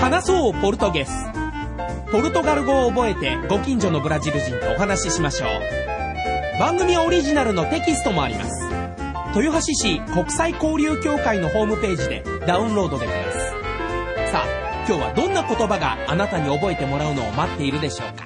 話そうポルトゲス。ポルトガル語を覚えてご近所のブラジル人とお話ししましょう。番組オリジナルのテキストもあります。豊橋市国際交流協会のホームページでダウンロードできます。さあ、今日はどんな言葉があなたに覚えてもらうのを待っているでしょうか。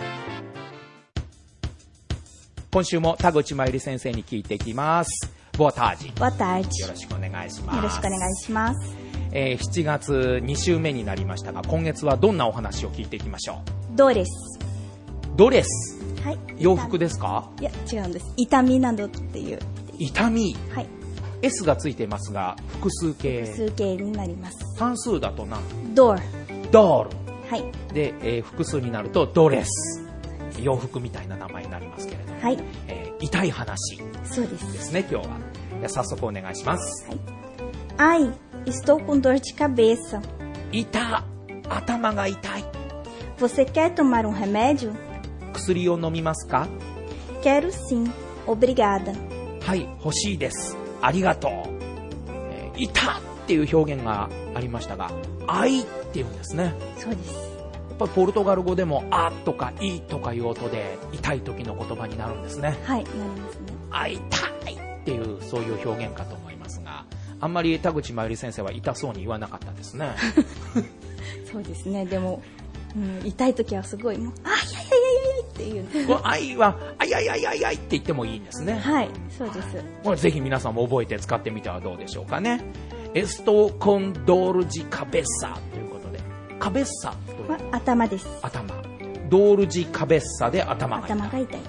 今週も田口真由里先生に聞いていきます。Boa tarde。 Boa tarde。 よろしくお願いします。 よろしくお願いします。 7月2週目になりましたが、今月はどんなお話を聞いていきましょう。 ドレス。 ドレス。 はい。 洋服ですか？ いや、違うんです。痛みなどっていう。 痛み。 はい。 S がついていますが、複数形。 複数形になります。 単数だと何？ ドール。 ドール。 はい。 で、複数になるとドレス。洋服みたいな名前になりますけれども。 はい。 痛い話。 そうです。 ですね、今日は。では早速お願いします。 はい。Ai, estou com dor de cabeça. 痛。頭が痛い。 Você quer tomar um remédio? 薬を飲みますか？ Quero sim. Obrigada. はい、欲しいです。ありがとう。痛っていう表現がありましたが、愛っていうんですね。 そうです。 やっぱりポルトガル語でもあとかいとかいう音で痛い時の言葉になるんですね。 はい、なりますね。 あ、痛いっていうそういう表現かと思いますが、あんまり田口真由里先生は痛そうに言わなかったですね。 そうですね。でも、痛い時はすごいもうあいやいやいやいやっていう。 愛はあいやいやいやいやって言ってもいいんですね。 はい、そうです。 これぜひ皆さんも覚えて使ってみてはどうでしょうかね。エストコンドルジカベッサということで、カベッサという頭です。 頭。ドールジカベッサで頭が痛い。 頭が痛いです。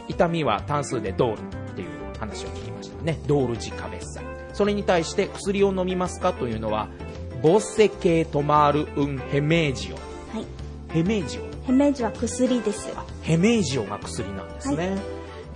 痛みは単数でドールっていう話を聞きましたね。ドールジカベッサ。それに対して薬を飲みますかというのはボッセケトマールウンヘメージオ。はい。ヘメージオ。 ヘメージは薬です。 ヘメージオが薬なんですね。はい、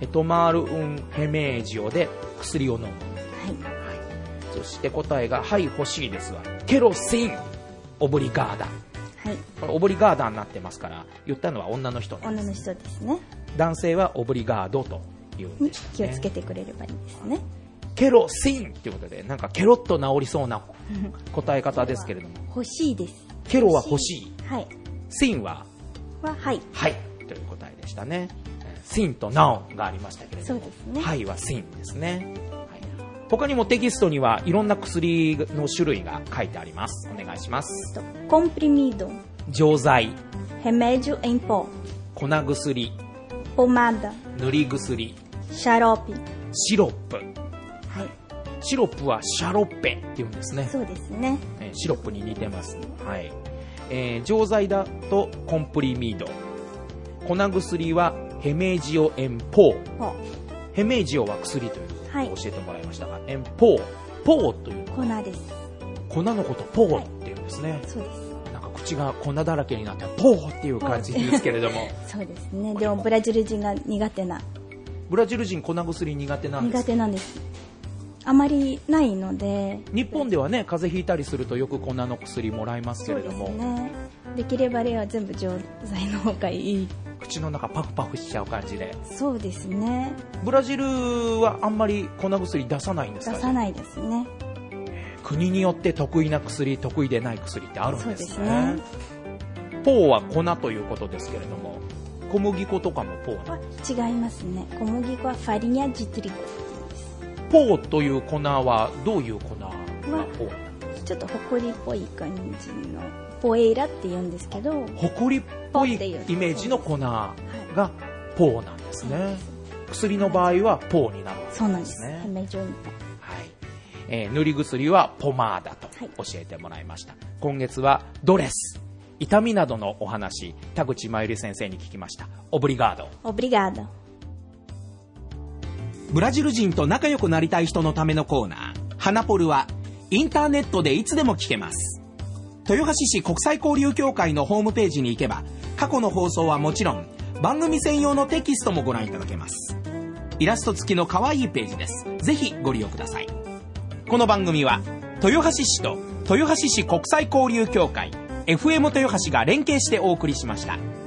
トマールウンヘメージオで薬を飲む。はい。はい、そして答えがはい欲しいですわ。ケロシンオブリガーダ。はい。これオブリガーダになってますから言ったのは女の人なんです。 女の人ですね。 男性はオブリガードというんでしたね。 気をつけてくれればいいですね。 ケロシンということでなんかケロッと治りそうな答え方ですけれども。 欲しいです。 ケロは欲しい。 はい。 シンははい。 はいという答えでしたね。シンとナオンがありましたけれども。 そうですね。 はいはシンですね。はい、他にもテキストにはいろんな薬の種類が書いてあります。お願いします。 コンプリミード。 錠剤。 remédio em pó。 粉薬。 pomada。 塗り薬。 xarope。 シロップ。 はい。 シロップはシャロッペって言うんですね。 そうですね。 シロップに似てます。はい。錠剤だとコンプリミード。粉薬はヘメジオエンポー。ヘメジオは薬というのを教えてもらいましたが、エンポー。ポーというのは粉です。 粉のことポーっていうんですね。はい、 そうです。 なんか口が粉だらけになってポーっていう感じですけれども。 そうですね。でもブラジル人が苦手な。 ブラジル人粉薬苦手なんですか？ 苦手なんです。あまりないので。 日本ではね、風邪ひいたりするとよく粉の薬もらいますけれども。 そうですね。できれば例は全部錠剤の方がいい。 口の中パフパフしちゃう感じで。 そうですね。 ブラジルはあんまり粉薬出さないんですか？ 出さないですね。 国によって得意な薬、得意でない薬ってあるんですね。 そうですね。 ポーは粉ということですけれども、小麦粉とかもポーなんですか？違いますね。小麦粉はファリニャジトリコ。 ポーという粉はどういう粉がポーなんですか？ ちょっとホコリっぽい感じのポエイラって言うんですけど、 ホコリっぽいイメージの粉がポーなんですね。はい、薬の場合はポーになるわけですね。 そうなんです。ヘメジョインポ。 はい。塗り薬はポマーダと教えてもらいました。はい、今月はドレス、痛みなどのお話、田口真由里先生に聞きました。オブリガード。 オブリガード。 ブラジル人と仲良くなりたい人のためのコーナー、ハナポルはインターネットでいつでも聞けます。豊橋市国際交流協会のホームページに行けば、過去の放送はもちろん番組専用のテキストもご覧いただけます。イラスト付きの可愛いページです。ぜひご利用ください。この番組は豊橋市と豊橋市国際交流協会 FM 豊橋が連携してお送りしました。